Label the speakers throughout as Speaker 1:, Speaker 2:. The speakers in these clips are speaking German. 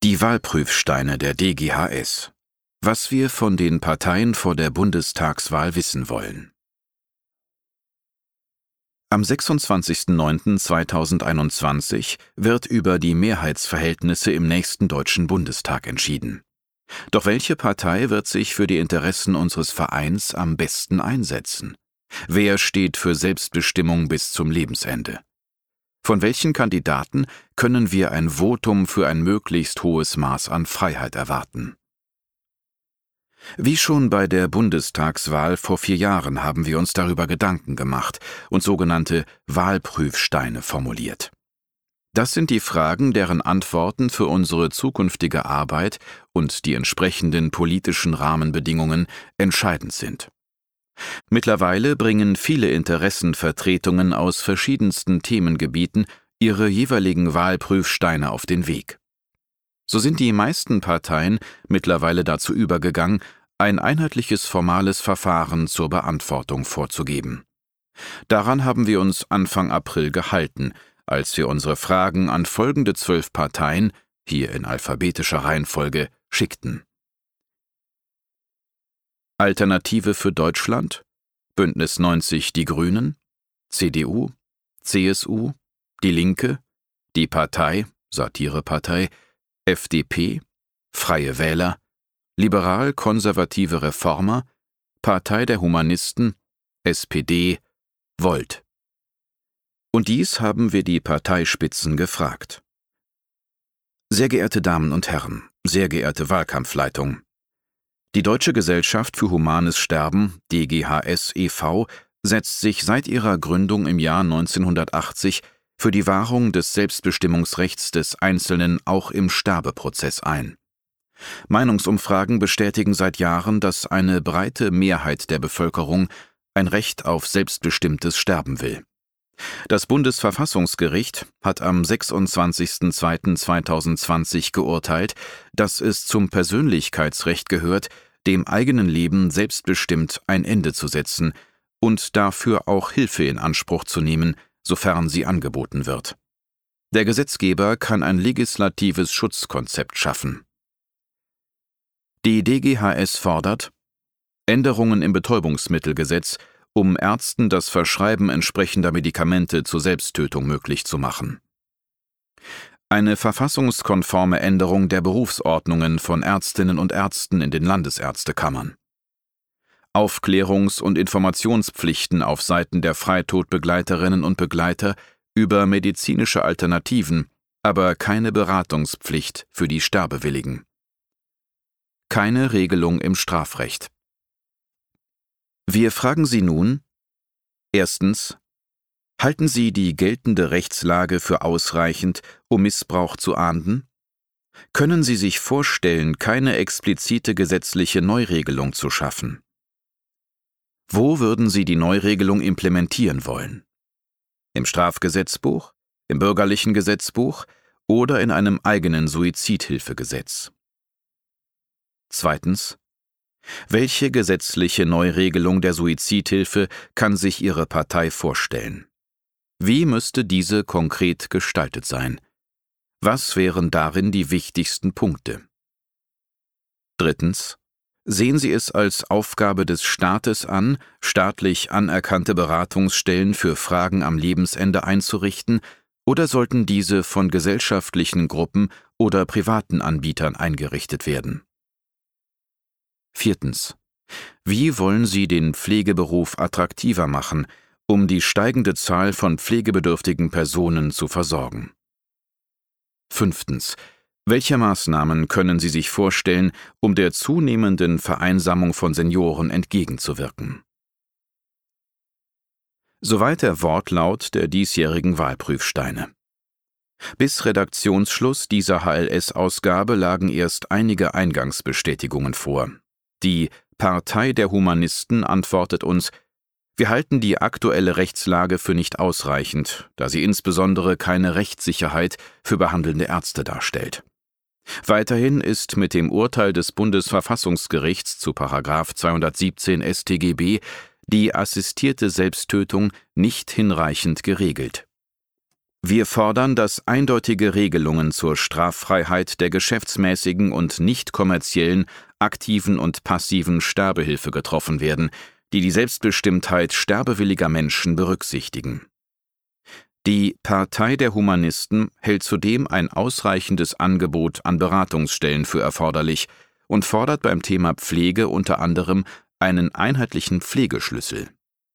Speaker 1: Die Wahlprüfsteine der DGHS. Was wir von den Parteien vor der Bundestagswahl wissen wollen. Am 26.09.2021 wird über die Mehrheitsverhältnisse im nächsten Deutschen Bundestag entschieden. Doch welche Partei wird sich für die Interessen unseres Vereins am besten einsetzen? Wer steht für Selbstbestimmung bis zum Lebensende? Von welchen Kandidaten können wir ein Votum für ein möglichst hohes Maß an Freiheit erwarten? Wie schon bei der Bundestagswahl vor 4 Jahren haben wir uns darüber Gedanken gemacht und sogenannte Wahlprüfsteine formuliert. Das sind die Fragen, deren Antworten für unsere zukünftige Arbeit und die entsprechenden politischen Rahmenbedingungen entscheidend sind. Mittlerweile bringen viele Interessenvertretungen aus verschiedensten Themengebieten ihre jeweiligen Wahlprüfsteine auf den Weg. So sind die meisten Parteien mittlerweile dazu übergegangen, ein einheitliches formales Verfahren zur Beantwortung vorzugeben. Daran haben wir uns Anfang April gehalten, als wir unsere Fragen an folgende 12 Parteien, hier in alphabetischer Reihenfolge, schickten: Alternative für Deutschland, Bündnis 90 Die Grünen, CDU, CSU, Die Linke, Die Partei, Satirepartei, FDP, Freie Wähler, Liberal-Konservative Reformer, Partei der Humanisten, SPD, Volt. Und dies haben wir die Parteispitzen gefragt. Sehr geehrte Damen und Herren, sehr geehrte Wahlkampfleitung, die Deutsche Gesellschaft für Humanes Sterben, DGHS e.V., setzt sich seit ihrer Gründung im Jahr 1980 für die Wahrung des Selbstbestimmungsrechts des Einzelnen auch im Sterbeprozess ein. Meinungsumfragen bestätigen seit Jahren, dass eine breite Mehrheit der Bevölkerung ein Recht auf selbstbestimmtes Sterben will. Das Bundesverfassungsgericht hat am 26.02.2020 geurteilt, dass es zum Persönlichkeitsrecht gehört, dem eigenen Leben selbstbestimmt ein Ende zu setzen und dafür auch Hilfe in Anspruch zu nehmen, sofern sie angeboten wird. Der Gesetzgeber kann ein legislatives Schutzkonzept schaffen. Die DGHS fordert Änderungen im Betäubungsmittelgesetz, um Ärzten das Verschreiben entsprechender Medikamente zur Selbsttötung möglich zu machen. Eine verfassungskonforme Änderung der Berufsordnungen von Ärztinnen und Ärzten in den Landesärztekammern. Aufklärungs- und Informationspflichten auf Seiten der Freitodbegleiterinnen und Begleiter über medizinische Alternativen, aber keine Beratungspflicht für die Sterbewilligen. Keine Regelung im Strafrecht. Wir fragen Sie nun: Erstens. Halten Sie die geltende Rechtslage für ausreichend, um Missbrauch zu ahnden? Können Sie sich vorstellen, keine explizite gesetzliche Neuregelung zu schaffen? Wo würden Sie die Neuregelung implementieren wollen? Im Strafgesetzbuch, im bürgerlichen Gesetzbuch oder in einem eigenen Suizidhilfegesetz? Zweitens. Welche gesetzliche Neuregelung der Suizidhilfe kann sich Ihre Partei vorstellen? Wie müsste diese konkret gestaltet sein? Was wären darin die wichtigsten Punkte? Drittens. Sehen Sie es als Aufgabe des Staates an, staatlich anerkannte Beratungsstellen für Fragen am Lebensende einzurichten, oder sollten diese von gesellschaftlichen Gruppen oder privaten Anbietern eingerichtet werden? Viertens. Wie wollen Sie den Pflegeberuf attraktiver machen, um die steigende Zahl von pflegebedürftigen Personen zu versorgen? Fünftens. Welche Maßnahmen können Sie sich vorstellen, um der zunehmenden Vereinsamung von Senioren entgegenzuwirken? Soweit der Wortlaut der diesjährigen Wahlprüfsteine. Bis Redaktionsschluss dieser HLS-Ausgabe lagen erst einige Eingangsbestätigungen vor. Die Partei der Humanisten antwortet uns: Wir halten die aktuelle Rechtslage für nicht ausreichend, da sie insbesondere keine Rechtssicherheit für behandelnde Ärzte darstellt. Weiterhin ist mit dem Urteil des Bundesverfassungsgerichts zu § 217 StGB die assistierte Selbsttötung nicht hinreichend geregelt. Wir fordern, dass eindeutige Regelungen zur Straffreiheit der geschäftsmäßigen und nicht kommerziellen, aktiven und passiven Sterbehilfe getroffen werden, die die Selbstbestimmtheit sterbewilliger Menschen berücksichtigen. Die Partei der Humanisten hält zudem ein ausreichendes Angebot an Beratungsstellen für erforderlich und fordert beim Thema Pflege unter anderem einen einheitlichen Pflegeschlüssel.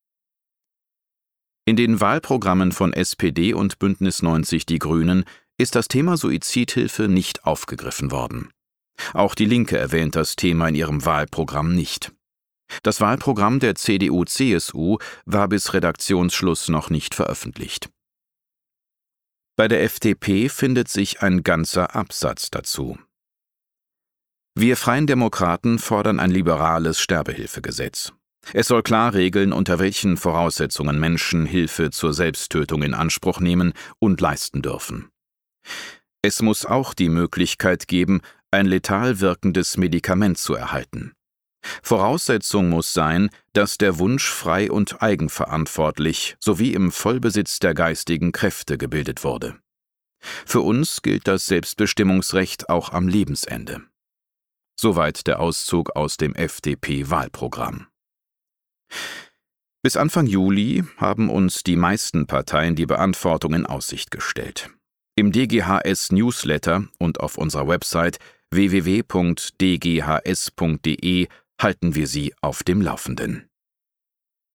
Speaker 1: In den Wahlprogrammen von SPD und Bündnis 90 Die Grünen ist das Thema Suizidhilfe nicht aufgegriffen worden. Auch die Linke erwähnt das Thema in ihrem Wahlprogramm nicht. Das Wahlprogramm der CDU/CSU war bis Redaktionsschluss noch nicht veröffentlicht. Bei der FDP findet sich ein ganzer Absatz dazu. Wir Freien Demokraten fordern ein liberales Sterbehilfegesetz. Es soll klar regeln, unter welchen Voraussetzungen Menschen Hilfe zur Selbsttötung in Anspruch nehmen und leisten dürfen. Es muss auch die Möglichkeit geben, ein letal wirkendes Medikament zu erhalten. Voraussetzung muss sein, dass der Wunsch frei und eigenverantwortlich sowie im Vollbesitz der geistigen Kräfte gebildet wurde. Für uns gilt das Selbstbestimmungsrecht auch am Lebensende. Soweit der Auszug aus dem FDP-Wahlprogramm. Bis Anfang Juli haben uns die meisten Parteien die Beantwortung in Aussicht gestellt. Im DGHS-Newsletter und auf unserer Website www.dghs.de halten wir Sie auf dem Laufenden.